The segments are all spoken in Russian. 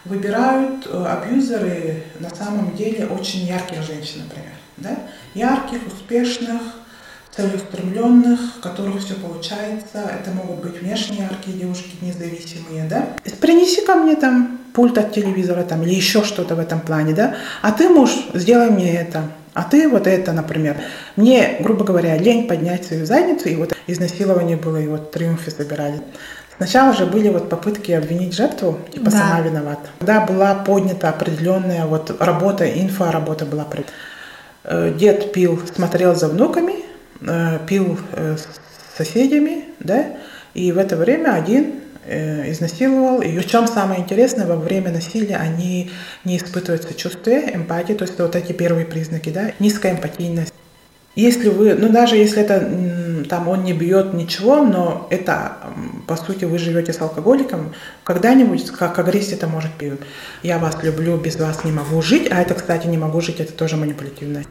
Выбирают абьюзеры на самом деле очень ярких женщин, например. Да? Ярких, успешных, целеустремленных, у которых все получается. Это могут быть внешне яркие девушки, независимые. Да? Принеси ко мне там пульт от телевизора там, или еще что-то в этом плане. Да? А ты, муж, сделай мне это. А ты вот это, например. Мне, грубо говоря, лень поднять свою задницу, и вот изнасилование было, и вот триумфы собирали. Сначала же были вот попытки обвинить жертву, типа сама виновата. Когда была поднята определенная вот работа, инфоработа была. Дед пил, смотрел за внуками, пил с соседями, да, и в это время один изнасиловал. И причем самое интересное, во время насилия они не испытывают сочувствия, эмпатии, то есть вот эти первые признаки, да, низкая эмпатийность. Если вы, даже если это там он не бьет ничего, но это, по сути, вы живете с алкоголиком, когда-нибудь, как агрессия это может быть. Я вас люблю, без вас не могу жить, а это, кстати, не могу жить, это тоже манипулятивно.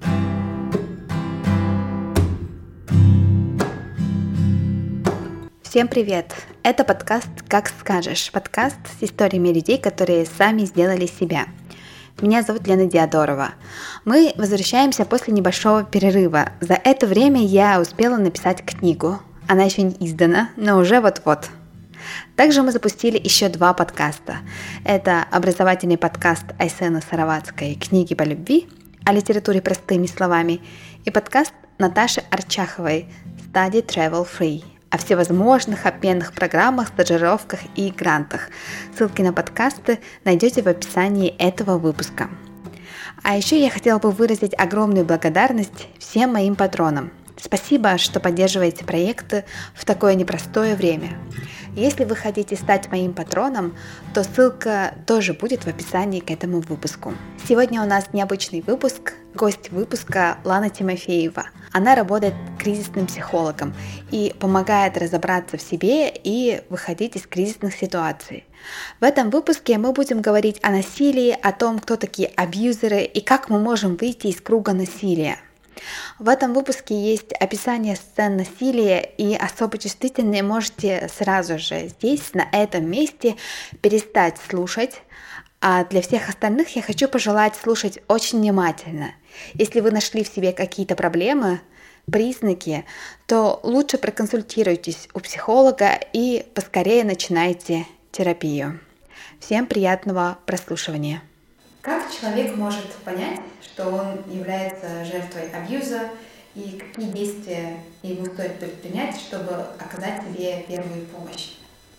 Всем привет! Это подкаст «Как скажешь», подкаст с историями людей, которые сами сделали себя. Меня зовут Лена Диадорова. Мы возвращаемся после небольшого перерыва. За это время я успела написать книгу. Она еще не издана, но уже вот-вот. Также мы запустили еще 2 подкаста. Это образовательный подкаст Айсены Сароватской «Книги по любви» о литературе простыми словами и подкаст Наташи Арчаховой «Study Travel Free» о всевозможных обменных программах, стажировках и грантах. Ссылки на подкасты найдете в описании этого выпуска. А еще я хотела бы выразить огромную благодарность всем моим патронам. Спасибо, что поддерживаете проекты в такое непростое время. Если вы хотите стать моим патроном, то ссылка тоже будет в описании к этому выпуску. Сегодня у нас необычный выпуск. Гость выпуска Лана Тимофеева. Она работает кризисным психологом и помогает разобраться в себе и выходить из кризисных ситуаций. В этом выпуске мы будем говорить о насилии, о том, кто такие абьюзеры и как мы можем выйти из круга насилия. В этом выпуске есть описание сцен насилия, и особо чувствительные можете сразу же здесь, на этом месте, перестать слушать. А для всех остальных я хочу пожелать слушать очень внимательно. Если вы нашли в себе какие-то проблемы, признаки, то лучше проконсультируйтесь у психолога и поскорее начинайте терапию. Всем приятного прослушивания. Как человек может понять, что он является жертвой абьюза, и какие действия ему стоит предпринять, чтобы оказать себе первую помощь?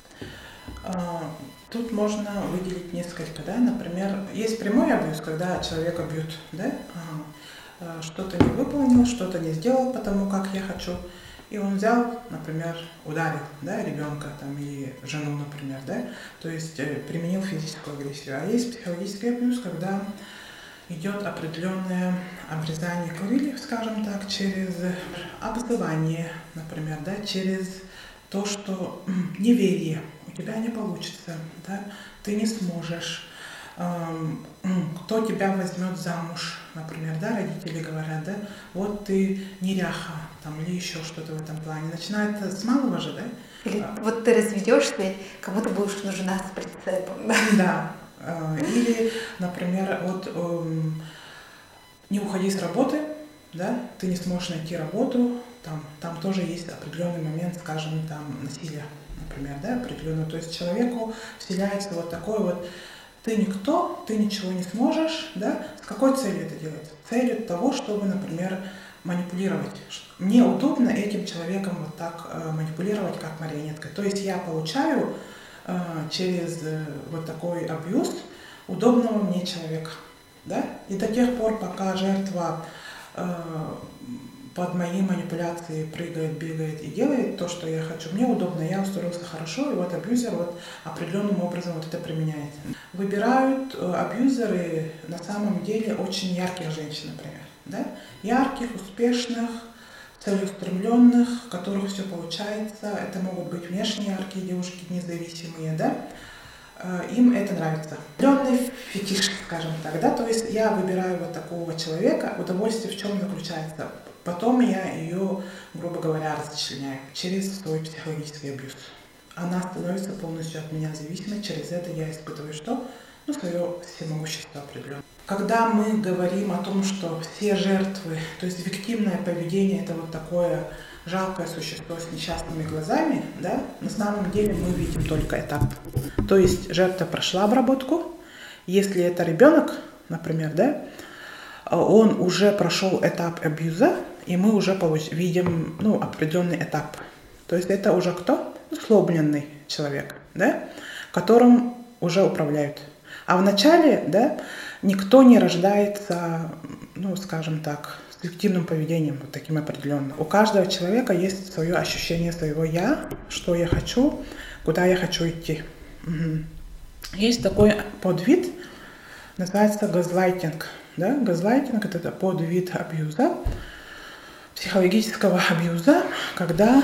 Тут можно выделить несколько, да, например, есть прямой абьюз, когда человека бьют, да, что-то не выполнил, что-то не сделал потому, как я хочу, и он взял, например, ударил, да, ребенка там, или жену, например, да, то есть применил физическую агрессию. А есть психологический абьюз, когда идет определенное обрезание крыльев, скажем так, через обзывание, например, да, через то, что неверие, у тебя не получится, да, ты не сможешь, кто тебя возьмет замуж, например, да, родители говорят, да, вот ты неряха, там, или еще что-то в этом плане. Начинает с малого же, да? Или вот ты разведешься, кому-то будешь нужна с прицепом. Да. Или, например, вот не уходи с работы, да, ты не сможешь найти работу, там тоже есть определенный момент, скажем, там, насилия, например, да, определенного. То есть человеку вселяется вот такой вот: ты никто, ты ничего не сможешь, да? С какой целью это делать? Целью того, чтобы, например, манипулировать. Мне удобно этим человеком вот так манипулировать, как марионеткой. То есть я получаю через вот такой абьюз удобного мне человека, да? И до тех пор, пока жертва под моей манипуляцией прыгает, бегает и делает то, что я хочу, мне удобно, я устроился хорошо, и вот абьюзер вот определенным образом вот это применяет. Выбирают абьюзеры на самом деле очень ярких женщин, например, да? Ярких, успешных, целеустремленных, у которых все получается. Это могут быть внешне яркие девушки, независимые, да? Им это нравится. Определенный фетиш, скажем так, да? То есть я выбираю вот такого человека, удовольствие в чем заключается? Потом я ее, грубо говоря, расчленяю через свой психологический абьюз. она становится полностью от меня зависимой. Через это я испытываю что? Свое всемогущество определенное. Когда мы говорим о том, что все жертвы, то есть виктимное поведение, это вот такое жалкое существо с несчастными глазами, да, на самом деле мы видим только этап. То есть жертва прошла обработку. Если это ребенок, например, да, он уже прошел этап абьюза, и мы уже видим определенный этап. То есть это уже кто? Сломленный человек, да, которым уже управляют. А в начале, да, никто не рождается, скажем так, с виктимным поведением, вот таким определенным. У каждого человека есть свое ощущение своего «я», что я хочу, куда я хочу идти. Есть такой подвид, называется газлайтинг. Да? Газлайтинг — это подвид абьюза, психологического абьюза, когда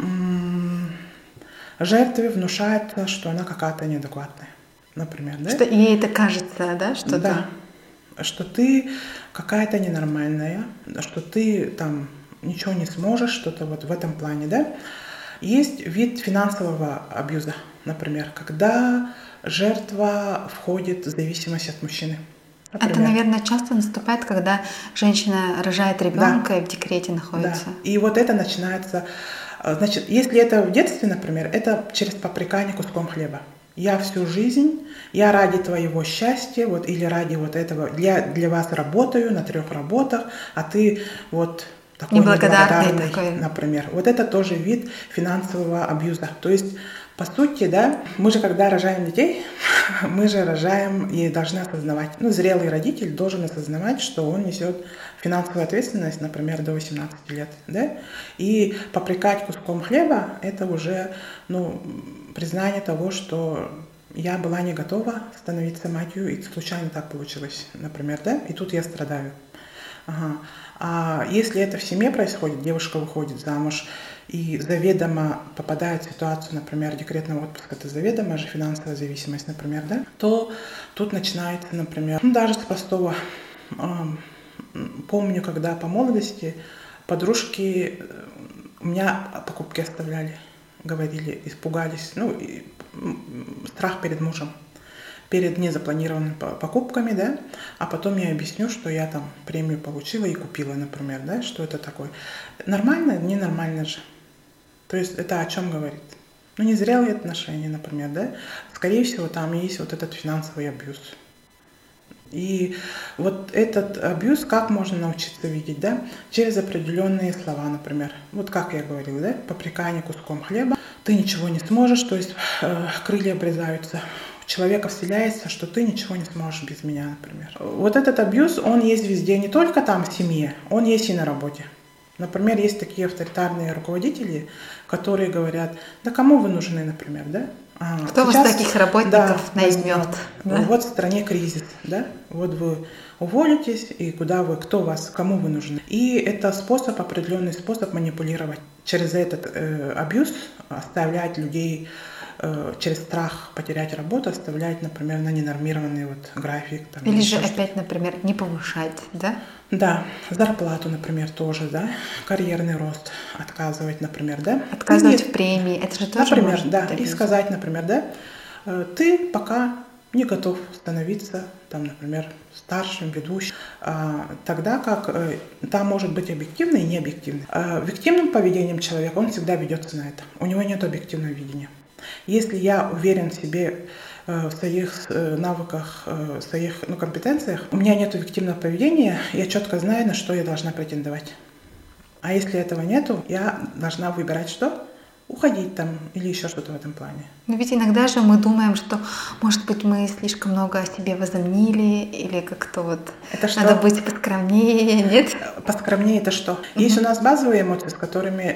жертве внушается, что она какая-то неадекватная. Например, да? Что ей это кажется, да? Что-то... Да. Что ты какая-то ненормальная, что ты там ничего не сможешь, что-то вот в этом плане, да? Есть вид финансового абьюза, например, когда жертва входит в зависимость от мужчины. Например. Это, наверное, часто наступает, когда женщина рожает ребенка и в декрете находится. Да. И вот это начинается... Значит, если это в детстве, например, это через попрекание куском хлеба. Я всю жизнь, я ради твоего счастья, вот, или ради вот этого, для вас работаю на 3 работах, а ты вот такой неблагодарный, например. Вот это тоже вид финансового абьюза. То есть, по сути, да, мы же, когда рожаем детей, мы же рожаем и должны осознавать, зрелый родитель должен осознавать, что он несет финансовую ответственность, например, до 18 лет, да, и попрекать куском хлеба — это уже, признание того, что я была не готова становиться матерью, и случайно так получилось, например, да, и тут я страдаю. Ага. А если это в семье происходит, девушка выходит замуж и заведомо попадает в ситуацию, например, декретного отпуска, это заведомо же финансовая зависимость, например, да, то тут начинается, например, даже с простого. Помню, когда по молодости подружки у меня покупки оставляли, говорили, испугались, страх перед мужем, перед незапланированными покупками, да, а потом я объясню, что я там премию получила и купила, например, да, что это такое. Нормально, ненормально же. То есть это о чем говорит? Незрелые отношения, например, да, скорее всего, там есть вот этот финансовый абьюз. И вот этот абьюз как можно научиться видеть, да? Через определенные слова, например. Вот как я говорила, да? Попрекание куском хлеба. Ты ничего не сможешь, то есть крылья обрезаются. У человека вселяется, что ты ничего не сможешь без меня, например. Вот этот абьюз, он есть везде, не только там в семье, он есть и на работе. Например, есть такие авторитарные руководители, которые говорят: да кому вы нужны, например, да? Кто вас таких работников наймет? Да? Вот в стране кризис, да? Вот вы уволитесь, и кому вы нужны? И это определенный способ манипулировать. Через этот абьюз оставлять людей, через страх потерять работу, оставлять, например, на ненормированный график. Там, или же опять, например, не повышать, да? Да, зарплату, например, тоже, да, карьерный рост отказывать, например, да. Отказывать в премии, это же тоже например, может да, быть и сказать, например, да, ты пока не готов становиться, там, например, старшим, ведущим, тогда как там может быть объективный и необъективный. Виктимным поведением человека он всегда ведется на это, у него нет объективного видения. Если я уверен в себе, в своих навыках, в своих компетенциях, у меня нет объективного поведения, я четко знаю, на что я должна претендовать. А если этого нету, я должна выбирать что? Уходить там или еще что-то в этом плане. Но ведь иногда же мы думаем, что, может быть, мы слишком много о себе возомнили, или как-то надо быть поскромнее, нет? Поскромнее это что? Есть у нас базовые эмоции, с которыми,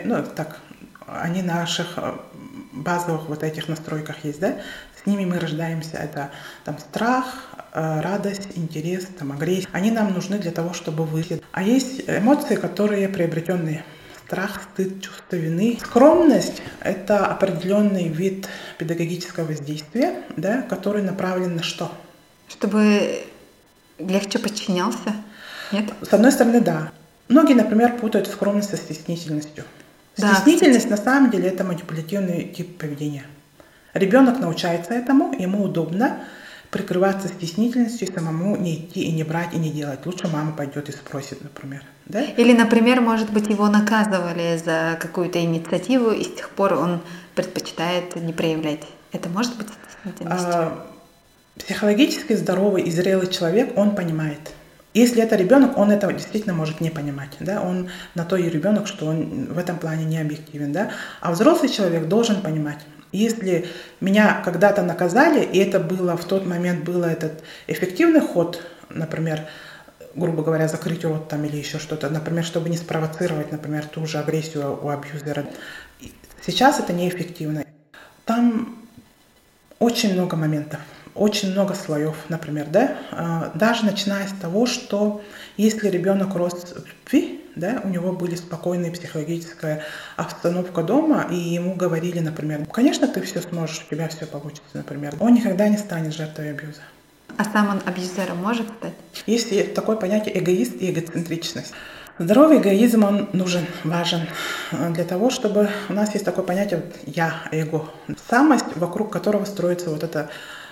они наших базовых этих настройках есть, да? С ними мы рождаемся. Это там страх, радость, интерес, агрессия. Они нам нужны для того, чтобы выжить. А есть эмоции, которые приобретенные. Страх, стыд, чувство вины. Скромность — это определенный вид педагогического воздействия, да, который направлен на что? Чтобы легче подчинялся? Нет? С одной стороны, да. Многие, например, путают скромность со стеснительностью. Стеснительность, на самом деле, это манипулятивный тип поведения. Ребенок научается этому, ему удобно прикрываться стеснительностью, самому не идти и не брать, и не делать. Лучше мама пойдет и спросит, например. Да? Или, например, может быть, его наказывали за какую-то инициативу, и с тех пор он предпочитает не проявлять. Это может быть стеснительностью? Психологически здоровый и зрелый человек, он понимает. Если это ребенок, он этого действительно может не понимать. Да? Он на то и ребенок, что он в этом плане не объективен. Да? А взрослый человек должен понимать. Если меня когда-то наказали, и это было в тот момент был этот эффективный ход, например, грубо говоря, закрыть рот там или еще что-то, например, чтобы не спровоцировать, например, ту же агрессию у абьюзера. Сейчас это неэффективно. Там очень много моментов, очень много слоев, например, да, даже начиная с того, что если ребенок рос в любви, да, у него были спокойная психологическая обстановка дома, и ему говорили, например, конечно, ты все сможешь, у тебя все получится, например. Он никогда не станет жертвой абьюза. А сам он абьюзером может стать? Есть такое понятие эгоист и эгоцентричность. Здоровый эгоизм, он нужен, важен для того, чтобы... У нас есть такое понятие «я», «эго». Самость, вокруг которого строится вот эта,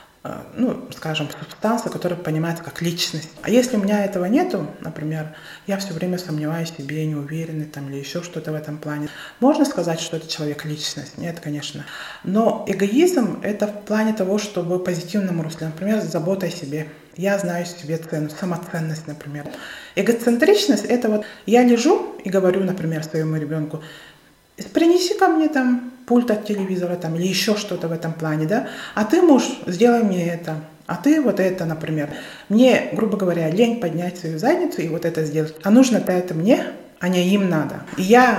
скажем, субстанция, которая понимается как личность. А если у меня этого нету, например, я все время сомневаюсь в себе, неуверенный там, или еще что-то в этом плане, можно сказать, что это человек личность? Нет, конечно. Но эгоизм — это в плане того, чтобы в позитивном русле, например, забота о себе. Я знаю себе цену, самоценность, например. Эгоцентричность — это вот я лежу и говорю, например, своему ребенку: принеси ко мне там пульт от телевизора там, или еще что-то в этом плане, да? А ты, муж, сделай мне это. А ты вот это, например. Мне, грубо говоря, лень поднять свою задницу и вот это сделать. А нужно-то это мне, а не им надо. И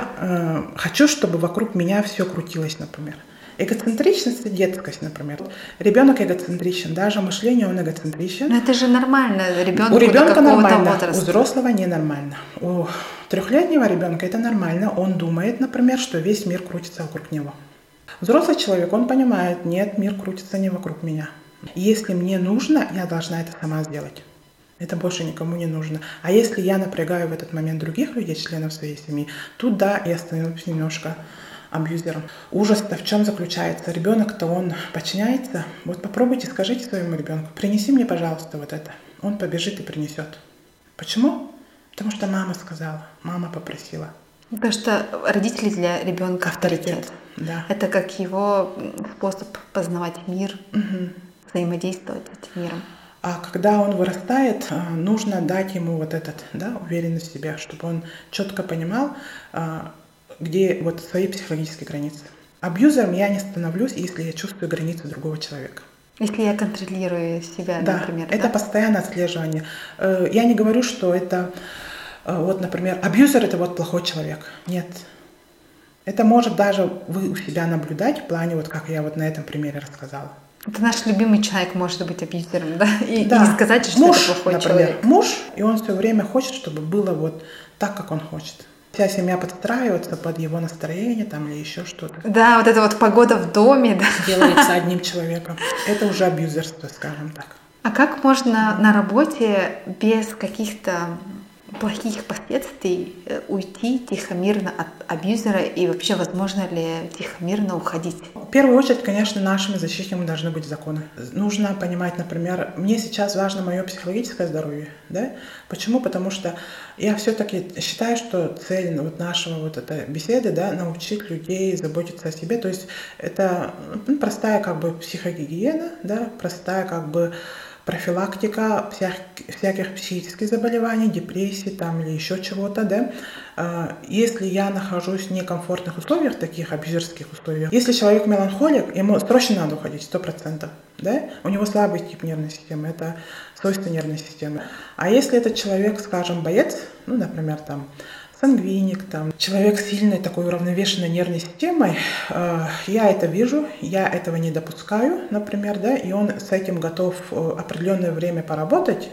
я хочу, чтобы вокруг меня все крутилось, например. Эгоцентричность и детскость, например. Ребенок эгоцентричен, даже мышление он эгоцентричен. Но это же нормально, у ребенка нормально, возраста. У взрослого ненормально. У 3-летнего ребенка это нормально. Он думает, например, что весь мир крутится вокруг него. Взрослый человек, он понимает: нет, мир крутится не вокруг меня. Если мне нужно, я должна это сама сделать. Это больше никому не нужно. А если я напрягаю в этот момент других людей, членов своей семьи, тут да, я становлюсь немножко абьюзером. Ужас-то в чем заключается? Ребенок-то он подчиняется. Вот попробуйте, скажите своему ребенку: принеси мне, пожалуйста, вот это. Он побежит и принесет. Почему? Потому что мама сказала, мама попросила. Потому что родители для ребенка авторитет. Да. Это как его способ познавать мир, взаимодействовать с этим миром. А когда он вырастает, нужно дать ему вот этот, да, уверенность в себе, чтобы он четко понимал, где вот свои психологические границы. Абьюзером я не становлюсь, если я чувствую границы другого человека. Если я контролирую себя, да, например. Это постоянное отслеживание. Я не говорю, что это, вот, например, абьюзер — это вот плохой человек. Нет. Это может даже вы у себя наблюдать в плане, вот как я вот на этом примере рассказала. Это наш любимый человек может быть абьюзером, да? И не сказать, что муж, это плохой например, человек. Муж, и он все время хочет, чтобы было вот так, как он хочет. Вся семья подстраивается под его настроение там, или еще что-то. Да, вот эта вот погода в доме, да. Делается одним человеком. Это уже абьюзерство, скажем так. А как можно на работе без каких-то плохих последствий уйти тихо-мирно от абьюзера, и вообще возможно ли тихо-мирно уходить? В первую очередь, конечно, нашими защитниками должны быть законы. Нужно понимать, например, мне сейчас важно мое психологическое здоровье. Да? Почему? Потому что я все-таки считаю, что цель вот нашего вот этой беседы, да, научить людей заботиться о себе. То есть это простая как бы психогигиена, да, простая как бы профилактика всяких психических заболеваний, депрессий там, или еще чего-то, да. Если я нахожусь в некомфортных условиях, таких абьюзерских условиях, если человек меланхолик, ему срочно надо уходить, 100%, да. У него слабый тип нервной системы, это свойство нервной системы. А если этот человек, скажем, боец, ну, например, там, сангвиник, там, человек с сильной такой уравновешенной нервной системой, я это вижу, я этого не допускаю, например, да, и он с этим готов определенное время поработать,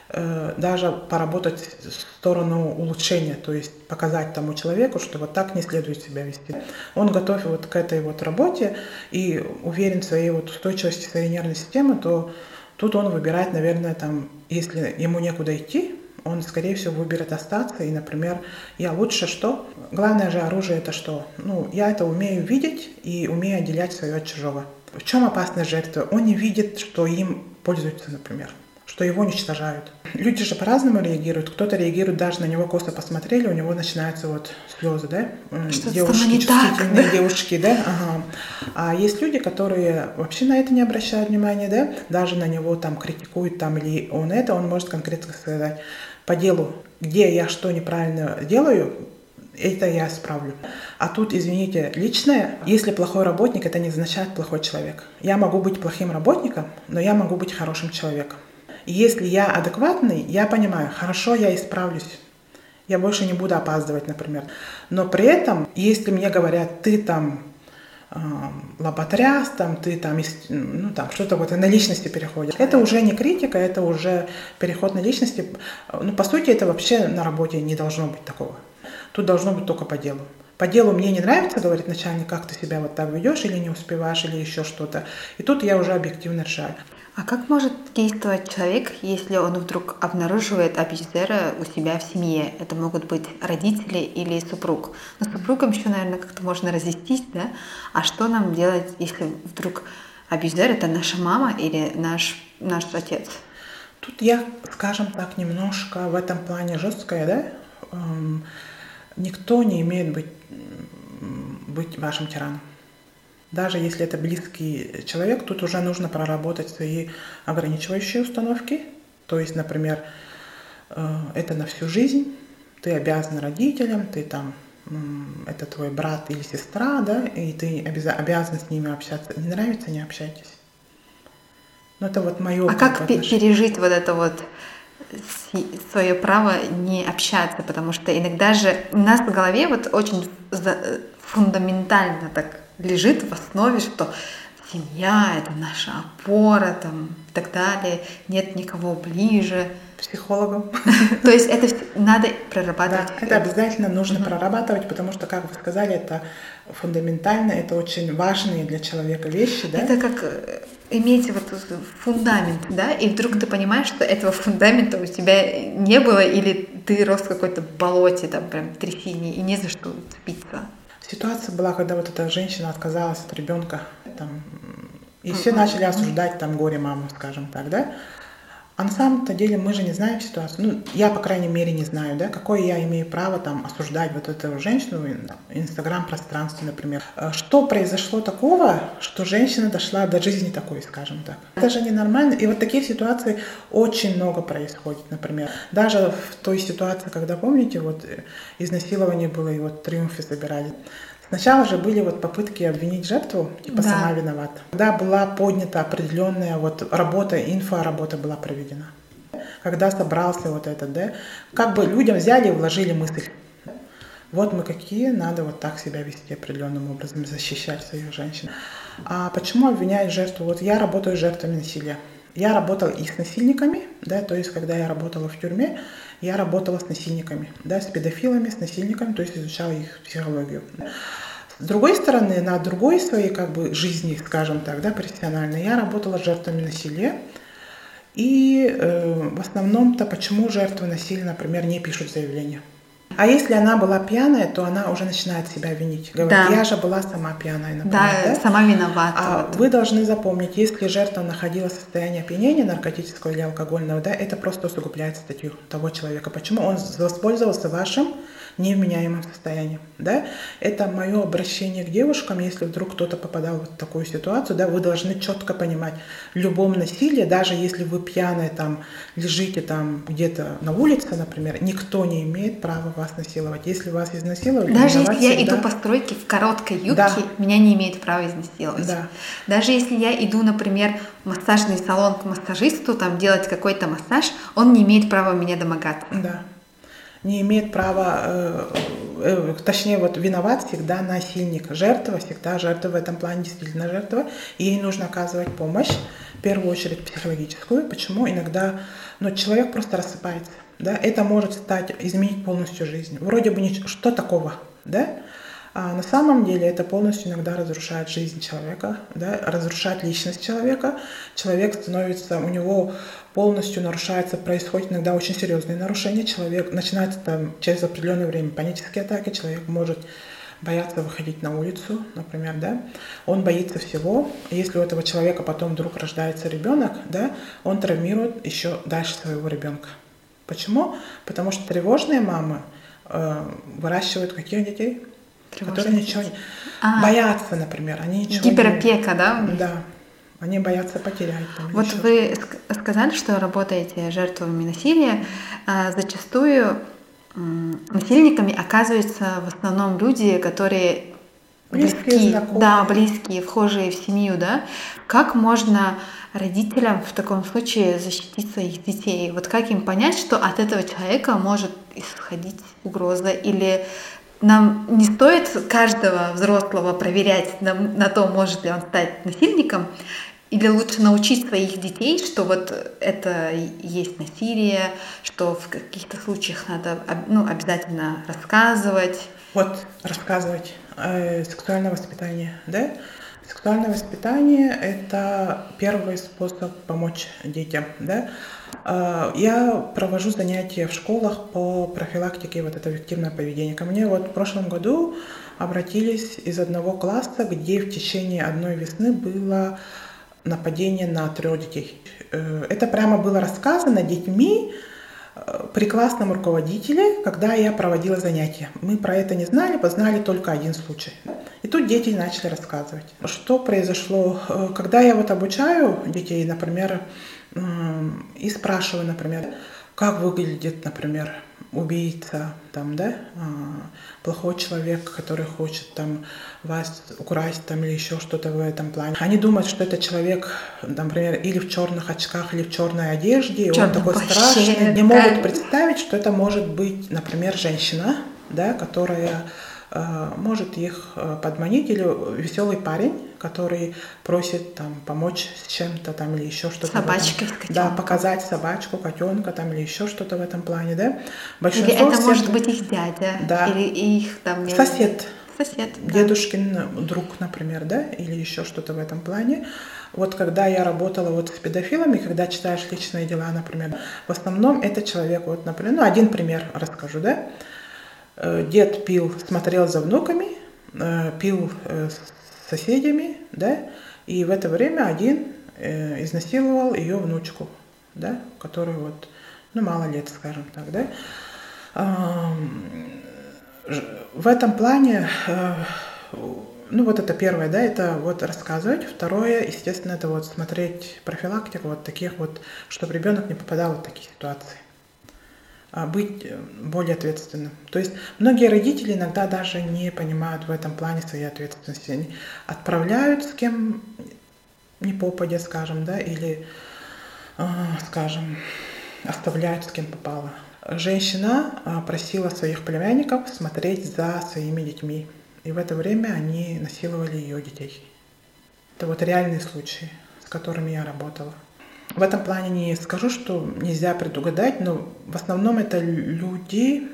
даже поработать в сторону улучшения, то есть показать тому человеку, что вот так не следует себя вести. Он готов вот к этой вот работе и уверен в своей вот устойчивости своей нервной системы, то тут он выбирает, наверное, там, если ему некуда идти, он, скорее всего, выберет остаться. И, например, я лучше что? Главное же оружие — это что? Ну, я это умею видеть и умею отделять свое от чужого. В чем опасность жертвы? Он не видит, что им пользуются, например, что его уничтожают. Люди же по-разному реагируют. Кто-то реагирует, даже на него косо посмотрели, у него начинаются вот слезы, да? Девушки, чувствительные девушки, да? Ага. А есть люди, которые вообще на это не обращают внимания, да? Даже на него там критикуют, там, или он может конкретно сказать по делу, где я что неправильно делаю, это я исправлю. А тут, извините, личное, если плохой работник, это не означает плохой человек. Я могу быть плохим работником, но я могу быть хорошим человеком. И если я адекватный, я понимаю, хорошо, я исправлюсь. Я больше не буду опаздывать, например. Но при этом, если мне говорят, ты там лоботряс, там, ты там, ну, там что-то вот на личности переходит. Это уже не критика, это уже переход на личности. Ну, по сути, это вообще на работе не должно быть такого. Тут должно быть только по делу. По делу мне не нравится, говорит начальник, как ты себя вот так ведешь, или не успеваешь, или еще что-то. И тут я уже объективно решаю. А как может действовать человек, если он вдруг обнаруживает абьюзера у себя в семье? Это могут быть родители или супруг. Но с супругом еще, наверное, как-то можно разъяснить, да? А что нам делать, если вдруг абьюзер — это наша мама или наш отец? Тут я, скажем так, немножко в этом плане жесткая, да? Никто не имеет быть вашим тираном. Даже если это близкий человек, тут уже нужно проработать свои ограничивающие установки. То есть, например, это на всю жизнь, ты обязан родителям, ты там, это твой брат или сестра, да, и ты обязан с ними общаться. Не нравится — не общайтесь. Но это вот мое. А как пережить вот это вот свое право не общаться? Потому что иногда же у нас в голове вот очень фундаментально так лежит в основе, что семья — это наша опора, там, и так далее, нет никого ближе. Психологом. То есть это надо прорабатывать. Да, это обязательно нужно прорабатывать, потому что, как вы сказали, это фундаментально, это очень важные для человека вещи. Да? Это как иметь вот фундамент, да, и вдруг ты понимаешь, что этого фундамента у тебя не было, или ты рос в какой-то болоте, там, прям трясине, и не за что уцепиться. Ситуация была, когда вот эта женщина отказалась от ребенка, там, и все начали осуждать там горе маму, скажем так, да. А на самом-то деле мы же не знаем ситуацию. Ну, я, по крайней мере, не знаю, да, какое я имею право там осуждать вот эту женщину в инстаграм-пространстве, например. Что произошло такого, что женщина дошла до жизни такой, скажем так. Это же ненормально. И вот таких ситуаций очень много происходит, например. Даже в той ситуации, когда, помните, вот изнасилование было, и вот триумфы собирали. Сначала же были вот попытки обвинить жертву, типа да. Сама виновата. Когда была поднята определенная вот работа, инфоработа была проведена. Когда собрался вот этот, да, как бы людям взяли и вложили мысль. Вот мы какие, надо вот так себя вести определенным образом, защищать своих женщин. А почему обвиняют жертву? Вот я работаю с жертвами насилия. Я работала и с насильниками, да, то есть когда я работала в тюрьме, я работала с насильниками, да, с педофилами, с насильниками, то есть изучала их психологию. С другой стороны, на другой своей как бы жизни, скажем так, да, профессиональной, я работала с жертвами насилия. И в основном-то почему жертвы насилия, например, не пишут заявления? А если она была пьяная, то она уже начинает себя винить. Говорит, да. Я же была сама пьяная, например. Да, сама виновата. А вот. Вы должны запомнить, если жертва находилась в состоянии опьянения наркотического или алкогольного, да, это просто усугубляет статью того человека. Почему он воспользовался вашим невменяемым состоянием, да? Это мое обращение к девушкам, если вдруг кто-то попадал в такую ситуацию, да, вы должны четко понимать, в любом насилии, даже если вы пьяные там лежите там где-то на улице, например, никто не имеет права вас насиловать. Если вас изнасиловали, даже если я иду по стройке в короткой юбке, да. Меня не имеет права изнасиловать. Да. Даже если я иду, например, в массажный салон к массажисту, там делать какой-то массаж, он не имеет права меня домогаться. Да. Не имеет права, точнее, вот виноват всегда насильник. Жертва всегда жертва, в этом плане действительно жертва. И ей нужно оказывать помощь, в первую очередь психологическую. Почему? Иногда человек просто рассыпается. Да? Это может изменить полностью жизнь. Вроде бы что такого, да? А на самом деле это полностью иногда разрушает жизнь человека, да? Разрушает личность человека. Человек становится, у него полностью нарушается, происходит иногда очень серьезные нарушения. Человек начинается там через определенное время панические атаки, человек может боятся выходить на улицу, например, да, он боится всего. Если у этого человека потом вдруг рождается ребенок, да, он травмирует еще дальше своего ребенка. Почему? Потому что тревожные мамы выращивают каких детей? Которые ничего не... боятся, например, они ничего гиперопека, да? Да. Они боятся потерять. Вот вы сказали, что работаете жертвами насилия. Зачастую насильниками оказываются в основном люди, которые близкие, да, близкие, вхожие в семью, да. Как можно родителям в таком случае защитить своих детей? Вот как им понять, что от этого человека может исходить угроза? Или нам не стоит каждого взрослого проверять на то, может ли он стать насильником? Или лучше научить своих детей, что вот это есть насилие, что в каких-то случаях надо обязательно рассказывать? Вот рассказывать. Сексуальное воспитание, да? Сексуальное воспитание – это первый способ помочь детям, да? Я провожу занятия в школах по профилактике вот этого виктимного поведения. Ко мне вот в прошлом году обратились из одного класса, где в течение одной весны было нападение на 3 детей. Это прямо было рассказано детьми при классном руководителе, когда я проводила занятия. Мы про это не знали, познали только один случай. И тут дети начали рассказывать. Что произошло? Когда я вот обучаю детей, например, и спрашиваю, например, как выглядит, например, убийца, там, да, плохой человек, который хочет там вас украсть там, или еще что-то в этом плане. Они думают, что это человек, например, или в черных очках, или в черной одежде, и он такой страшный. Не могут представить, что это может быть, например, женщина, да, которая может их подманить, или веселый парень, который просит там помочь с чем-то там или еще что-то. Собачкой, да, показать собачку, котенка там или еще что-то в этом плане, да. Большинство или это может быть их дядя, да. Или их там сосед, дедушкин да. друг, например, да, или еще что-то в этом плане. Вот когда я работала вот с педофилами, когда читаешь личные дела, например, в основном это человек, вот, например, один пример расскажу, да. Дед пил, смотрел за внуками, пил с соседями, да, и в это время один изнасиловал ее внучку, да, которую вот, мало лет, скажем так, да. В этом плане, вот это первое, да, это вот рассказывать. Второе, естественно, это вот смотреть профилактику вот таких вот, чтобы ребенок не попадал в такие ситуации. Быть более ответственным. То есть многие родители иногда даже не понимают в этом плане своей ответственности. Они отправляют с кем не попадя, скажем, да, или, скажем, оставляют с кем попало. Женщина просила своих племянников смотреть за своими детьми. И в это время они насиловали ее детей. Это вот реальные случаи, с которыми я работала. В этом плане не скажу, что нельзя предугадать, но в основном это люди,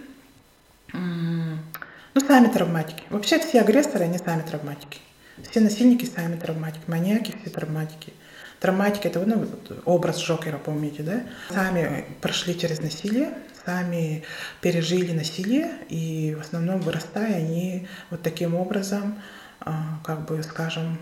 сами травматики. Вообще все агрессоры, они сами травматики. Все насильники сами травматики, маньяки все травматики. Травматика — это образ Джокера, помните, да? Сами прошли через насилие, сами пережили насилие, и в основном, вырастая, они вот таким образом, скажем,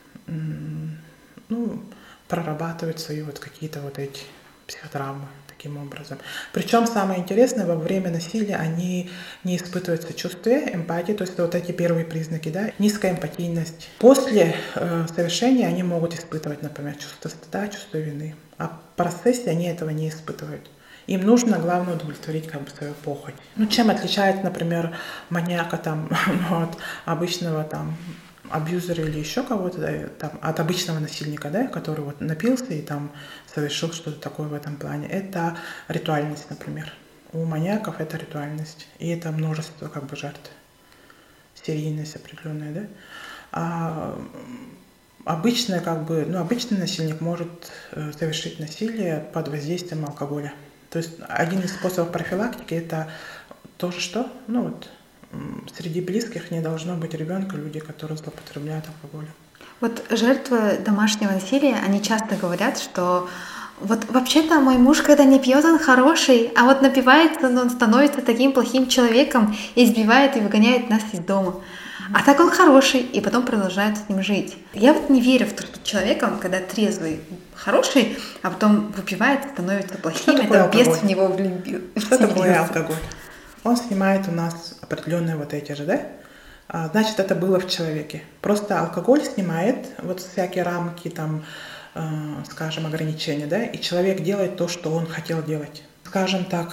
прорабатывают свои вот какие-то вот эти психотравмы таким образом. Причем самое интересное, во время насилия они не испытывают сочувствия, эмпатии, то есть вот эти первые признаки, да, низкая эмпатийность. После совершения они могут испытывать, например, чувство стыда, чувство вины, а в процессе они этого не испытывают. Им нужно, главное, удовлетворить свою похоть. Чем отличается, например, маньяка от обычного абьюзера или еще кого-то, да, от обычного насильника, да, который вот напился и совершил что-то такое в этом плане. Это ритуальность, например. У маньяков это ритуальность. И это множество жертв. Серийность определенная, да. А обычный насильник может совершить насилие под воздействием алкоголя. То есть один из способов профилактики — это тоже что? Среди близких не должно быть ребенка, люди, которые злоупотребляют алкоголем. Вот жертвы домашнего насилия, они часто говорят, что вот вообще-то мой муж, когда не пьет, он хороший, а вот напивается, но он становится таким плохим человеком и избивает и выгоняет нас из дома. А так он хороший, и потом продолжают с ним жить. Я вот не верю в то, что человек, он когда трезвый, хороший, а потом выпивает, становится плохим, это бес в него влюбил. Что такое алкоголь? Он снимает у нас определенные вот эти же, да? Значит, это было в человеке. Просто алкоголь снимает вот всякие рамки, там, скажем, ограничения, да, и человек делает то, что он хотел делать. Скажем так,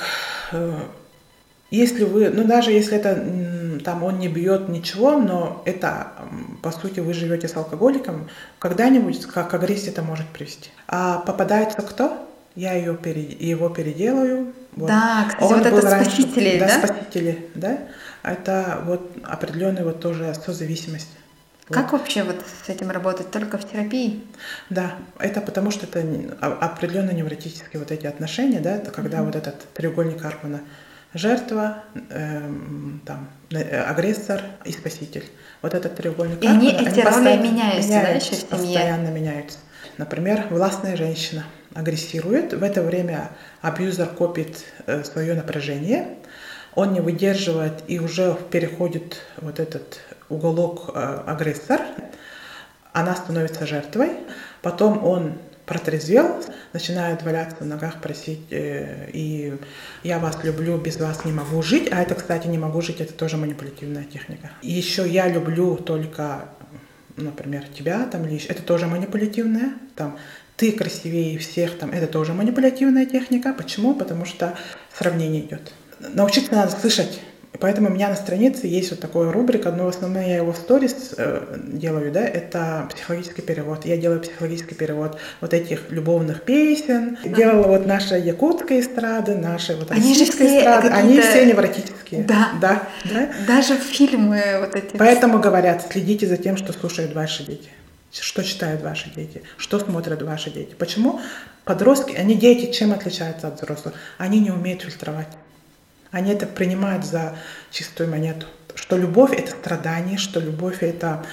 если вы, ну даже если это там он не бьет ничего, но это, по сути, вы живете с алкоголиком, когда-нибудь к агрессии это может привести. А попадается кто? Я его переделаю. Вот. Да, кстати, он вот это спасители, да? Да, спасители, да. Это вот определенная вот тоже созависимость. Как вообще вот с этим работать? Только в терапии? Да, это потому что это определенно невротические вот эти отношения, да, это когда вот этот треугольник Карпмана. Жертва, там, агрессор и спаситель. Вот этот треугольник Карпмана. И эти роли меняются, да, еще в семье? Постоянно меняются. Например, властная женщина агрессирует, в это время абьюзер копит свое напряжение, он не выдерживает и уже переходит вот этот уголок агрессор, она становится жертвой, потом он протрезвел, начинает валяться в ногах, просить, и я вас люблю, без вас не могу жить, а это, кстати, не могу жить, это тоже манипулятивная техника. И еще я люблю только, например, тебя, там, или это тоже манипулятивная, там, ты красивее всех, там, это тоже манипулятивная техника. Почему? Потому что сравнение идет. Научиться надо слышать. Поэтому у меня на странице есть вот такая рубрика, но в основном я его в сторис делаю, да, это психологический перевод. Я делаю психологический перевод вот этих любовных песен. Делала вот наша якутская эстрада, наша вот российская эстрада. Они все невротические. Да. Да. Даже фильмы вот эти. Поэтому говорят, следите за тем, что слушают ваши дети. Что читают ваши дети, что смотрят ваши дети. Почему подростки, они дети чем отличаются от взрослых? Они не умеют фильтровать. Они это принимают за чистую монету. Что любовь — это страдание, что любовь — это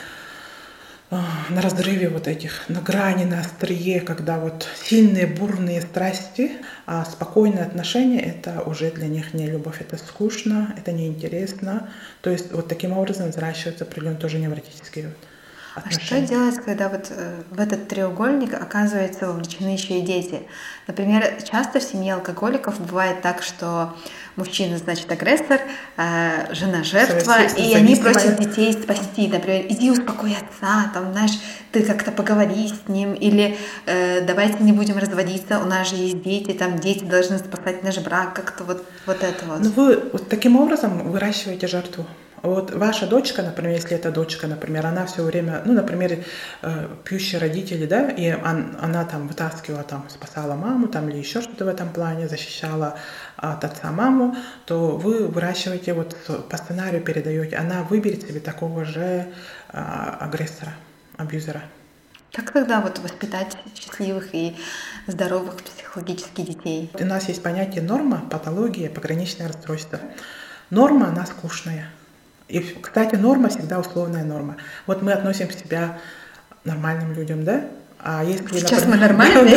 на разрыве вот этих, на грани, на острие, когда вот сильные бурные страсти, а спокойные отношения — это уже для них не любовь, это скучно, это неинтересно. То есть вот таким образом взращиваются определенные тоже невротические отношения. А что делать, когда вот в этот треугольник оказываются вовлечены еще и дети? Например, часто в семье алкоголиков бывает так, что мужчина, значит, агрессор, жена жертва, и они просят детей спасти. Например, иди успокой отца, там, знаешь, ты как-то поговори с ним, или давайте не будем разводиться, у нас же есть дети, там дети должны спасать наш брак, как-то вот это вот. Ну вы вот таким образом выращиваете жертву. Вот ваша дочка, например, если это дочка, например, она все время, ну, например, пьющие родители, да, и она там вытаскивала, там, спасала маму, там, или еще что-то в этом плане, защищала от отца маму, то вы выращиваете, вот по сценарию передаете, она выберет себе такого же агрессора, абьюзера. Как тогда вот воспитать счастливых и здоровых психологически детей? У нас есть понятие норма, патология, пограничное расстройство. Норма, она скучная. И, кстати, норма всегда условная норма. Вот мы относим себя нормальным людям, да? А если, сейчас например, мы нормальные.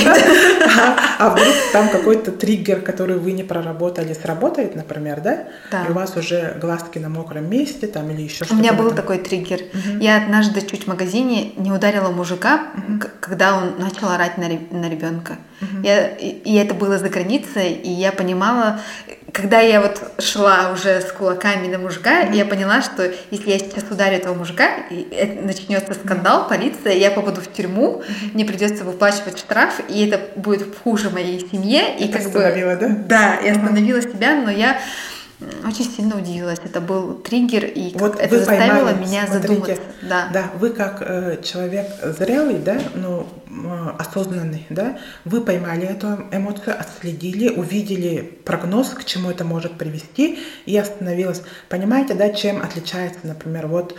А вдруг там какой-то триггер, который вы не проработали, сработает, например, да? И у вас уже глазки на мокром месте, там, или еще что-то. У меня был такой триггер. Я однажды чуть в магазине не ударила мужика, когда он начал орать на ребенка. И это было за границей, и я понимала, когда я вот шла уже с кулаками на мужика, я поняла, что если я сейчас ударю этого мужика, и начнется скандал, полиция, я попаду в тюрьму, мне придется выплачивать штраф, и это будет хуже моей семье. И как остановила, да? Да, я остановила себя, но я очень сильно удивилась. Это был триггер, и вот это заставило меня задуматься. Да, вы как человек зрелый, да, ну, осознанный, да, вы поймали эту эмоцию, отследили, увидели прогноз, к чему это может привести, и остановилась. Понимаете, да, чем отличается, например, вот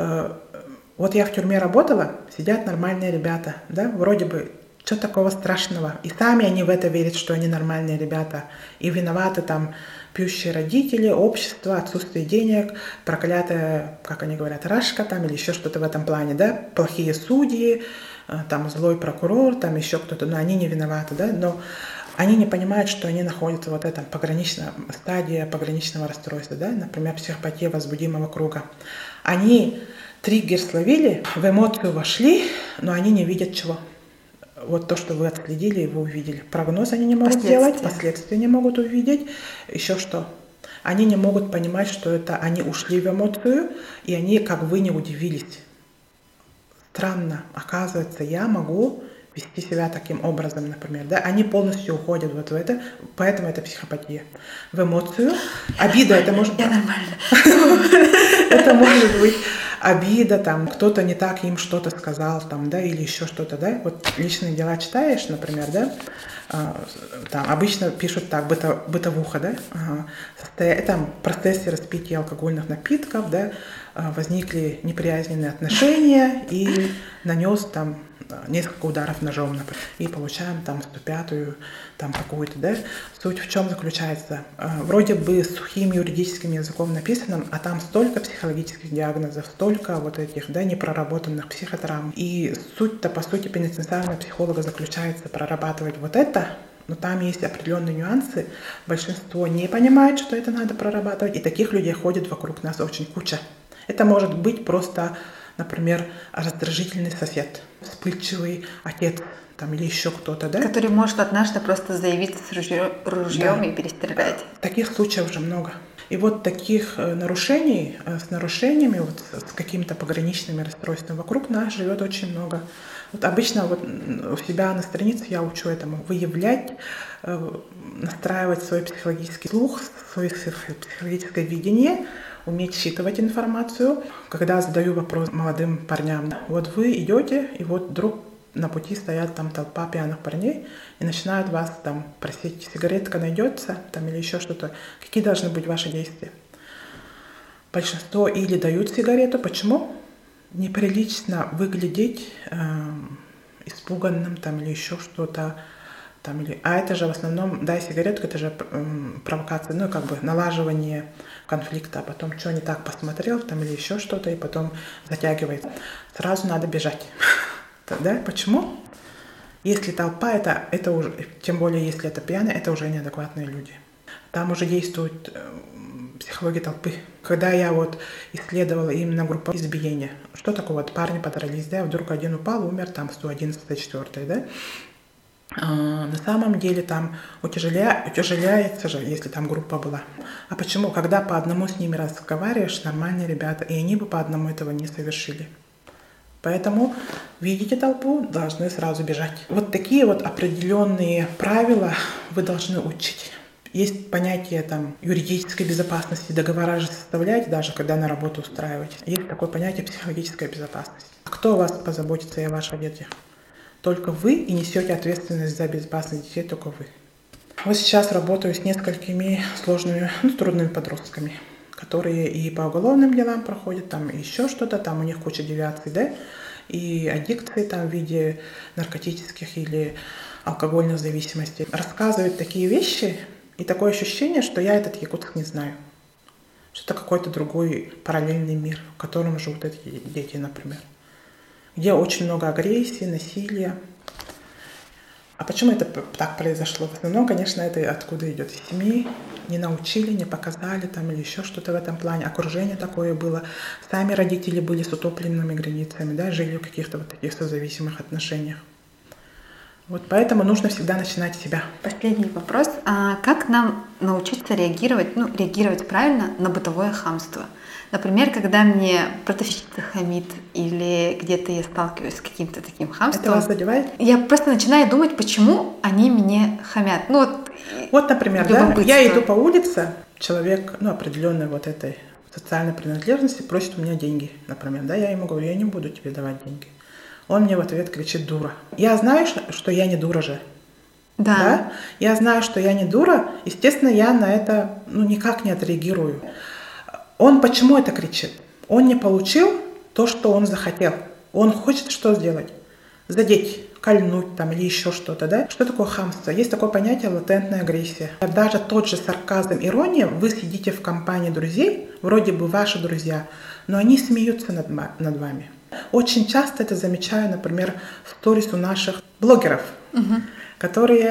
я в тюрьме работала, сидят нормальные ребята, да, вроде бы, что такого страшного, и сами они в это верят, что они нормальные ребята, и виноваты там пьющие родители, общество, отсутствие денег, проклятая, как они говорят, рашка там или еще что-то в этом плане, да, плохие судьи, там злой прокурор, там еще кто-то, но они не виноваты, да, но они не понимают, что они находятся вот в этом стадии пограничного расстройства, да, например, психопатия возбудимого круга. Они триггер словили, в эмоцию вошли, но они не видят чего. Вот то, что вы отследили и вы увидели. Прогноз они не могут сделать, последствия не могут увидеть. Еще что? Они не могут понимать, что это они ушли в эмоцию, и они, как вы, не удивились. Странно. Оказывается, я могу вести себя таким образом, например. Да? Они полностью уходят вот в это, поэтому это психопатия. В эмоцию. Обида это может быть. Это может быть обида, там, кто-то не так им что-то сказал, там, да, или еще что-то, да. Вот личные дела читаешь, например, да, там обычно пишут так, бытовуха, да, там в процессе распития алкогольных напитков, да, возникли неприязненные отношения и нанес там несколько ударов ножом, например, и получаем там 105-ю, там какую-то, да. Суть в чем заключается? Вроде бы сухим юридическим языком написано, а там столько психологических диагнозов, столько вот этих, да, непроработанных психотравм. И суть-то, по сути, пенитенциарного психолога заключается прорабатывать вот это, но там есть определенные нюансы. Большинство не понимает, что это надо прорабатывать, и таких людей ходит вокруг нас очень куча. Это может быть просто, например, раздражительный сосед, вспыльчивый отец там, или еще кто-то, да? Который может однажды просто заявиться с ружьем, да, и перестрелять. Таких случаев уже много. И вот таких нарушений, с нарушениями, вот с какими-то пограничными расстройствами вокруг нас живет очень много. Вот обычно вот у себя на странице я учу этому выявлять, настраивать свой психологический слух, свое психологическое видение, уметь считывать информацию. Когда задаю вопрос молодым парням, вот вы идете, и вот вдруг на пути стоят там толпа пьяных парней и начинают вас там просить, сигаретка найдется там или еще что-то. Какие должны быть ваши действия? Большинство или дают сигарету. Почему? Неприлично выглядеть испуганным там или еще что-то. Там, а это же в основном, дай сигаретку, это же провокация, ну как бы налаживание конфликта, а потом что не так посмотрел там или еще что-то, и потом затягивается. Сразу надо бежать. Да? Почему? Если толпа, это уже, тем более если это пьяные, это уже неадекватные люди. Там уже действует психология толпы. Когда я вот исследовала именно группу избиения, что такое, вот парни подрались, да, вдруг один упал, умер, там 111-4, да, на самом деле там утяжеляется же, если там группа была. А почему? Когда по одному с ними разговариваешь, нормальные ребята, и они бы по одному этого не совершили. Поэтому видите толпу, должны сразу бежать. Вот такие вот определенные правила вы должны учить. Есть понятие там юридической безопасности, договора же составлять, даже когда на работу устраиваете. Есть такое понятие психологическая безопасность. Кто о вас позаботится и о ваших детях? Только вы, и несете ответственность за безопасность детей только вы. Вот сейчас работаю с несколькими сложными, трудными подростками, которые и по уголовным делам проходят, там еще что-то, там у них куча девиаций, да, и аддикции там в виде наркотических или алкогольных зависимостей. Рассказывают такие вещи, и такое ощущение, что я этот Якутск не знаю. Что это какой-то другой параллельный мир, в котором живут эти дети, например. Где очень много агрессии, насилия. А почему это так произошло? В основном, конечно, это откуда идет из семьи. Не научили, не показали там или еще что-то в этом плане. Окружение такое было. Сами родители были с утопленными границами, да, жили в каких-то вот таких созависимых отношениях. Вот поэтому нужно всегда начинать с себя. Последний вопрос. А как нам научиться реагировать правильно на бытовое хамство? Например, когда мне продавщица хамит или где-то я сталкиваюсь с каким-то таким хамством. Это вас задевает? Я просто начинаю думать, почему они мне хамят. Вот, например, да, я иду по улице, человек, определенной вот этой социальной принадлежности просит у меня деньги, например, да, я ему говорю, я не буду тебе давать деньги. Он мне в ответ кричит «дура». Я знаю, что я не дура же. Да. Я знаю, что я не дура, естественно, я на это никак не отреагирую. Он почему это кричит? Он не получил то, что он захотел. Он хочет что сделать? Задеть, кольнуть там или еще что-то, да? Что такое хамство? Есть такое понятие латентная агрессия. Даже тот же сарказм, ирония, вы сидите в компании друзей, вроде бы ваши друзья, но они смеются над вами. Очень часто это замечаю, например, в сторис у наших блогеров, которые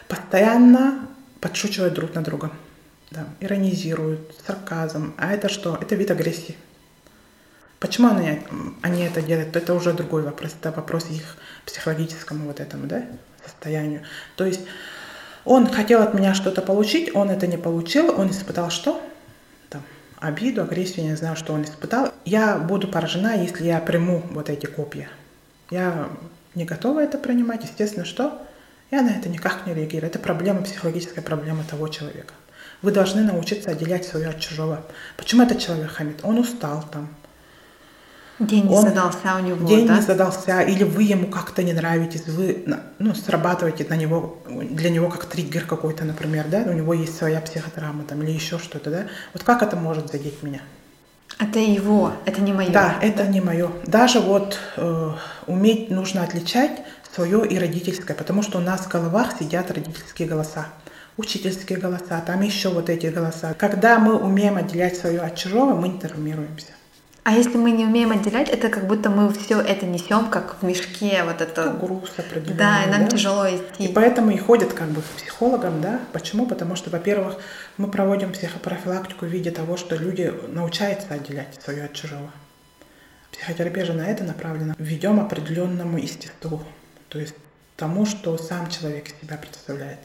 постоянно подшучивают друг над другом, да, иронизируют, сарказм. А это что? Это вид агрессии. Почему они это делают? Это уже другой вопрос. Это вопрос их психологическому вот этому, да, состоянию. То есть он хотел от меня что-то получить, он это не получил, он испытал что? Там, обиду, агрессию, я не знаю, что он испытал. Я буду поражена, если я приму вот эти копья. Я не готова это принимать, естественно, что? Я на это никак не реагирую. Это проблема, психологическая проблема того человека. Вы должны научиться отделять свое от чужого. Почему этот человек хамит? Он устал там. День не задался у него, День да? не задался, или вы ему как-то не нравитесь, вы срабатываете на него, для него как триггер какой-то, например, да? У него есть своя психотравма там, или еще что-то, да? Вот как это может задеть меня? Это его, это не мое. Да, это не мое. Даже вот уметь нужно отличать свое и родительское, потому что у нас в головах сидят родительские голоса, учительские голоса, там еще вот эти голоса. Когда мы умеем отделять свое от чужого, мы не травмируемся. А если мы не умеем отделять, это как будто мы все это несем, как в мешке, вот это. Как груз определенный. Да, и нам тяжело идти. И поэтому и ходят как бы к психологам, да. Почему? Потому что, во-первых, мы проводим психопрофилактику в виде того, что люди научаются отделять свое от чужого. Психотерапия же на это направлена. Ведем определенному естеству, то есть тому, что сам человек из себя представляет.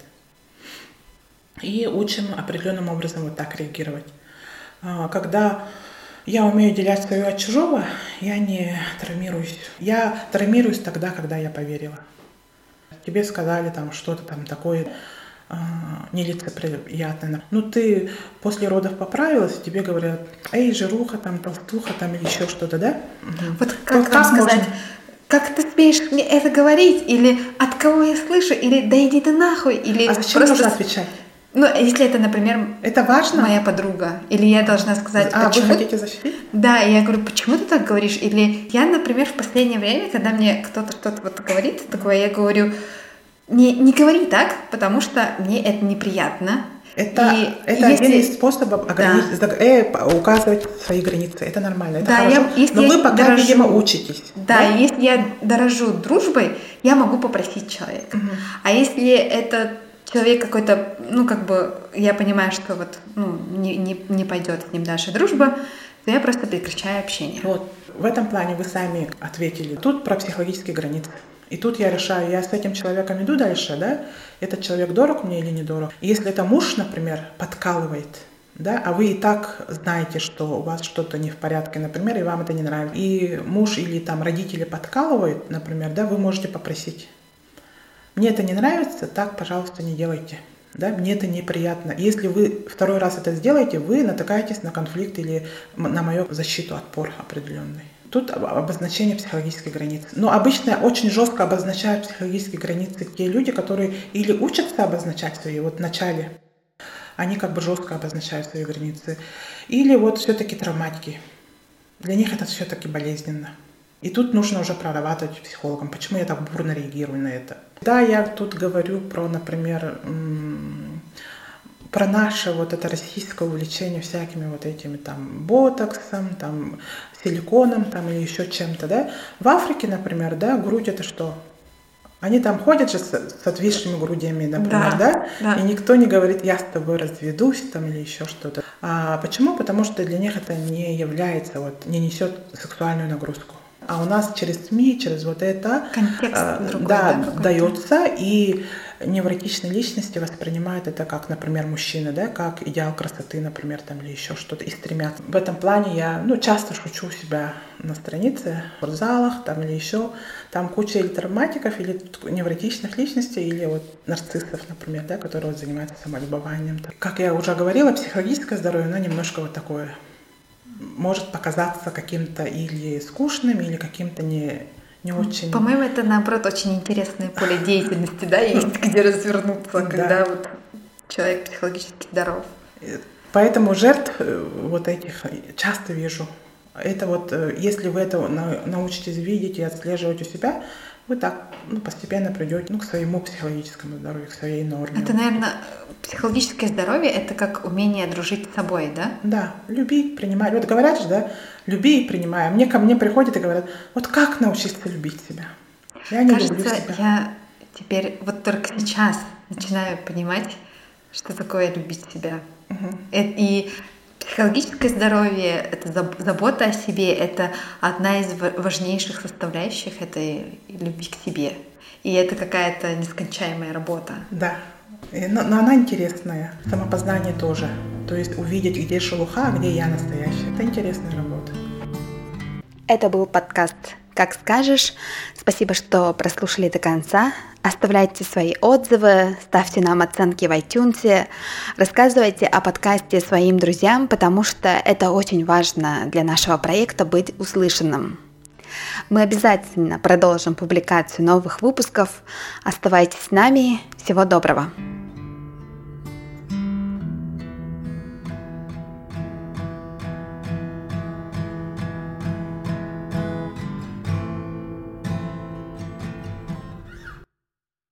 И учим определенным образом вот так реагировать. Когда я умею отделять свое от чужого, я не травмируюсь. Я травмируюсь тогда, когда я поверила. Тебе сказали там что-то там такое нелицеприятное. Ну ты после родов поправилась, тебе говорят, эй, жируха, там, толстуха, там или еще что-то, да? Вот как вам сказать, можно? как ты смеешь мне это говорить? Или от кого я слышу? Или да иди ты нахуй? Или А зачем нужно отвечать? Ну, если это, например, это важно? Моя подруга, или я должна сказать, почему? Вы хотите защитить? Да, и я говорю, почему ты так говоришь? Или я, например, в последнее время, когда мне кто-то что-то вот говорит такое, я говорю, не говори так, потому что мне это неприятно. Это один из способов указывать свои границы. Это нормально, это хорошо. Но вы пока, видимо, учитесь. Да, если я дорожу дружбой, я могу попросить человека. Угу. А если это человек какой-то, я понимаю, что вот, не пойдет с ним дальше дружба, то я просто прекращаю общение. Вот, в этом плане вы сами ответили. Тут про психологические границы. И тут я решаю, я с этим человеком иду дальше, да? Этот человек дорог мне или не дорог? Если это муж, например, подкалывает, да, а вы и так знаете, что у вас что-то не в порядке, например, и вам это не нравится, и муж или там родители подкалывают, например, да, вы можете попросить. Мне это не нравится, так, пожалуйста, не делайте. Да? Мне это неприятно. Если вы второй раз это сделаете, вы натыкаетесь на конфликт или на мою защиту, отпор определенный. Тут обозначение психологических границ. Но обычно очень жестко обозначают психологические границы те люди, которые или учатся обозначать свои, вот в начале, они как бы жестко обозначают свои границы, или вот все-таки травматики. Для них это все-таки болезненно. И тут нужно уже прорабатывать психологом, почему я так бурно реагирую на это. Да, я тут говорю про, например, про наше вот это российское увлечение всякими вот этими там ботоксом, там силиконом там или еще чем-то, да. В Африке, например, да, грудь это что? Они там ходят же с отвисшими грудями, например, да? И никто не говорит, я с тобой разведусь там или еще что-то. А почему? Потому что для них это не является, вот, не несет сексуальную нагрузку. А у нас через СМИ, через вот это дается, и невротичные личности воспринимают это как, например, мужчина, да, как идеал красоты, например, там, или еще что-то, и стремятся. В этом плане я часто шучу себя на странице, в спортзалах там, или еще, там куча или травматиков, или невротичных личностей, или вот нарциссов, например, да, которые вот занимаются самолюбованием. Как я уже говорила, психологическое здоровье, оно немножко вот такое может показаться каким-то или скучным, или каким-то не очень... По-моему, это, наоборот, очень интересное поле деятельности, да, есть где развернуться, когда вот человек психологически здоров. Поэтому жертв вот этих часто вижу. Это вот, если вы это научитесь видеть и отслеживать у себя, вы так постепенно придете к своему психологическому здоровью, к своей норме. Это, наверное, психологическое здоровье — это как умение дружить с собой, да? Да, любить, принимать. Вот говорят же, да, люби и принимай. Ко мне приходят и говорят, вот как научиться любить себя? Я не люблю себя. Я Теперь вот только сейчас начинаю понимать, что такое любить себя. И психологическое здоровье, это забота о себе, это одна из важнейших составляющих этой любви к себе. И это какая-то нескончаемая работа. Да, но она интересная. Самопознание тоже. То есть увидеть, где шелуха, а где я настоящая. Это интересная работа. Это был подкаст «Как скажешь». Спасибо, что прослушали до конца. Оставляйте свои отзывы, ставьте нам оценки в iTunes, рассказывайте о подкасте своим друзьям, потому что это очень важно для нашего проекта быть услышанным. Мы обязательно продолжим публикацию новых выпусков. Оставайтесь с нами. Всего доброго!